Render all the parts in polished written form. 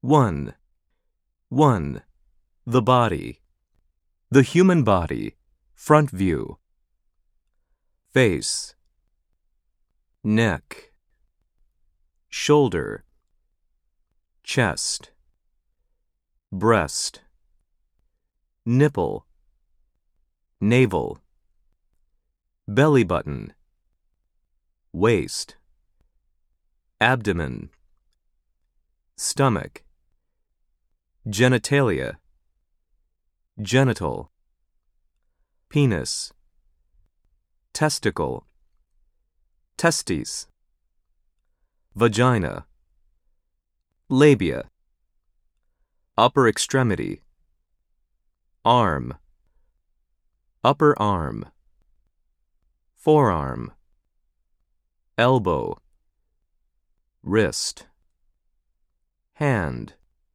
1. 1. The body. The human body, front view. Face. Neck. Shoulder. Chest. Breast. Nipple. Navel. Belly button. Waist. Abdomen. Stomach. Genitalia. Genital. Penis. Testicle. Testes. Vagina. Labia. Upper extremity. Arm. Upper arm. Forearm. Elbow. Wrist. Hand.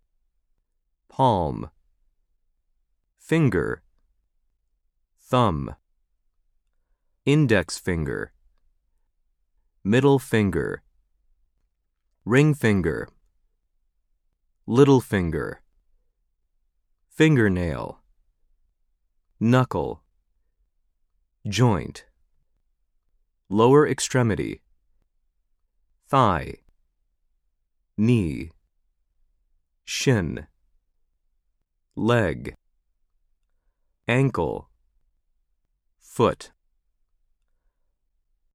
Palm. Finger. Thumb. Index finger. Middle finger. Ring finger. Little finger. Fingernail. Knuckle. Joint. Lower extremity. Thigh. Knee. Shin. Leg. Ankle. Foot.